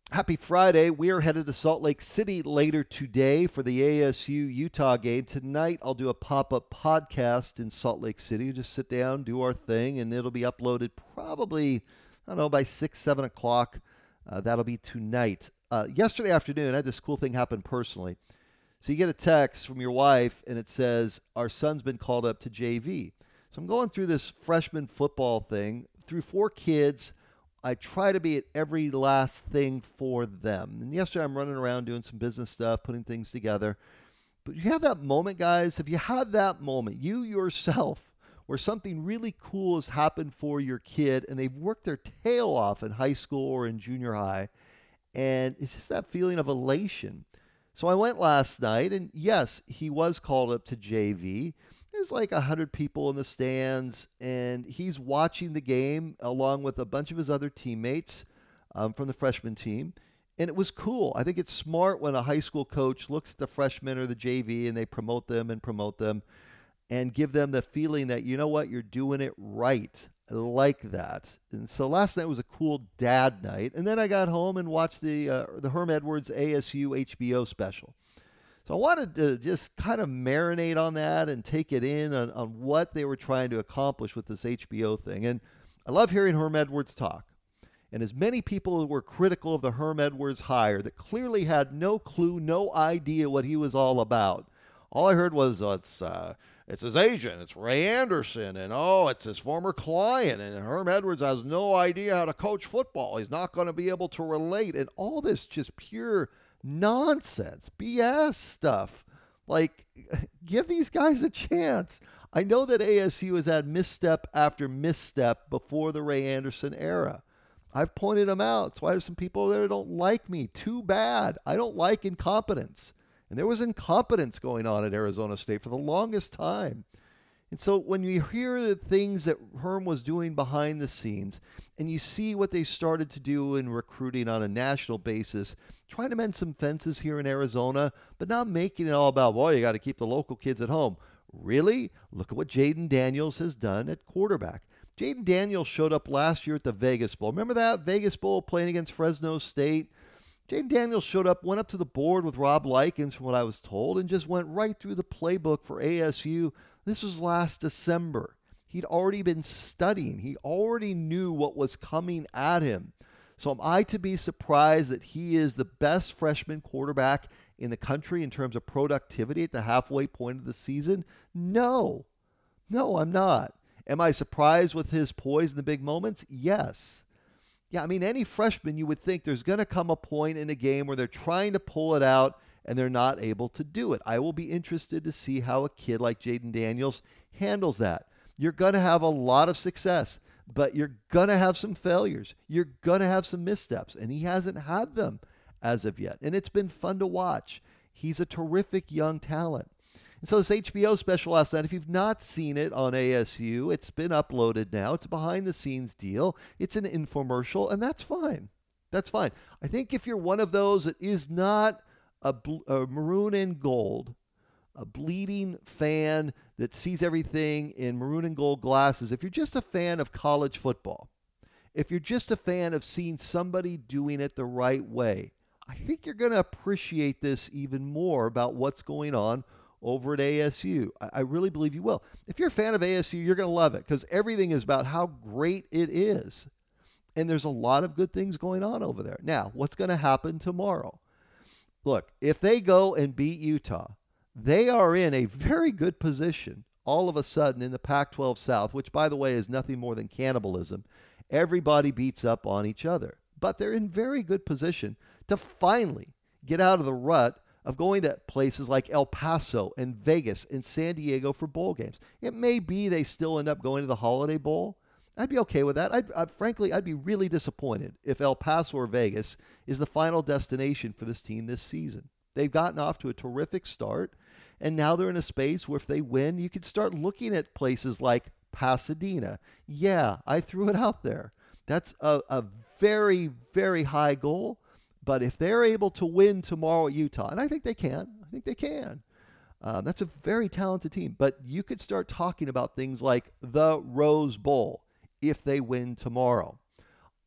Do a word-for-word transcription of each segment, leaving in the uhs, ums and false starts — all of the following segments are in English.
Happy Friday. We are headed to Salt Lake City later today for the A S U Utah game. Tonight, I'll do a pop-up podcast in Salt Lake City. Just sit down, do our thing, and it'll be uploaded probably, I don't know, by six, seven o'clock. Uh, that'll be tonight. Uh, yesterday afternoon, I had this cool thing happen personally. So you get a text from your wife, and it says, our son's been called up to J V. So I'm going through this freshman football thing through four kids. I try to be at every last thing for them. And yesterday I'm running around doing some business stuff, putting things together. But you have that moment, guys. Have you had that moment, you yourself, where something really cool has happened for your kid and they've worked their tail off in high school or in junior high, and it's just that feeling of elation. So I went last night, and yes, he was called up to J V. There's like one hundred people in the stands, and he's watching the game along with a bunch of his other teammates um, from the freshman team. And it was cool. I think it's smart when a high school coach looks at the freshmen or the J V and they promote them and promote them and give them the feeling that, you know what, you're doing it right. I like that. And so last night was a cool dad night. And then I got home and watched the uh, the Herm Edwards A S U H B O special. So I wanted to just kind of marinate on that and take it in on, on what they were trying to accomplish with this H B O thing. And I love hearing Herm Edwards talk. And as many people were critical of the Herm Edwards hire that clearly had no clue, no idea what he was all about, all I heard was, oh, it's, uh, it's his agent, it's Ray Anderson, and oh, it's his former client, and Herm Edwards has no idea how to coach football. He's not going to be able to relate, and all this just pure nonsense, B S stuff. Like, give these guys a chance. I know that A S U has had misstep after misstep before the Ray Anderson era. I've pointed them out. That's why there's some people there that don't like me. Too bad. I don't like incompetence. And there was incompetence going on at Arizona State for the longest time. And so when you hear the things that Herm was doing behind the scenes, and you see what they started to do in recruiting on a national basis, trying to mend some fences here in Arizona, but not making it all about, well, you got to keep the local kids at home. Really? Look at what Jayden Daniels has done at quarterback. Jayden Daniels showed up last year at the Vegas Bowl. Remember that? Vegas Bowl playing against Fresno State. Jayden Daniels showed up, went up to the board with Rob Likens, from what I was told, and just went right through the playbook for A S U. This was last December. He'd already been studying. He already knew what was coming at him. So am I to be surprised that he is the best freshman quarterback in the country in terms of productivity at the halfway point of the season? No. No, I'm not. Am I surprised with his poise in the big moments? Yes. Yeah, I mean, any freshman, you would think there's going to come a point in a game where they're trying to pull it out and they're not able to do it. I will be interested to see how a kid like Jayden Daniels handles that. You're going to have a lot of success, but you're going to have some failures. You're going to have some missteps, and he hasn't had them as of yet. And it's been fun to watch. He's a terrific young talent. And so this H B O special last night, if you've not seen it on A S U, it's been uploaded now. It's a behind-the-scenes deal. It's an infomercial, and that's fine. That's fine. I think if you're one of those that is not a, bl- a maroon and gold, a bleeding fan that sees everything in maroon and gold glasses, if you're just a fan of college football, if you're just a fan of seeing somebody doing it the right way, I think you're going to appreciate this even more about what's going on over at A S U. I, I really believe you will. If you're a fan of A S U, you're going to love it because everything is about how great it is. And there's a lot of good things going on over there. Now, what's going to happen tomorrow? Look, if they go and beat Utah, they are in a very good position all of a sudden in the Pac twelve South, which, by the way, is nothing more than cannibalism. Everybody beats up on each other. But they're in very good position to finally get out of the rut of going to places like El Paso and Vegas and San Diego for bowl games. It may be they still end up going to the Holiday Bowl. I'd be okay with that. I'd, I'd, frankly, I'd be really disappointed if El Paso or Vegas is the final destination for this team this season. They've gotten off to a terrific start, and now they're in a space where if they win, you could start looking at places like Pasadena. Yeah, I threw it out there. That's a, a very, very high goal. But if they're able to win tomorrow at Utah, and I think they can, I think they can, um, that's a very talented team. But you could start talking about things like the Rose Bowl if they win tomorrow.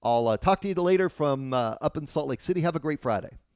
I'll uh, talk to you later from uh, up in Salt Lake City. Have a great Friday.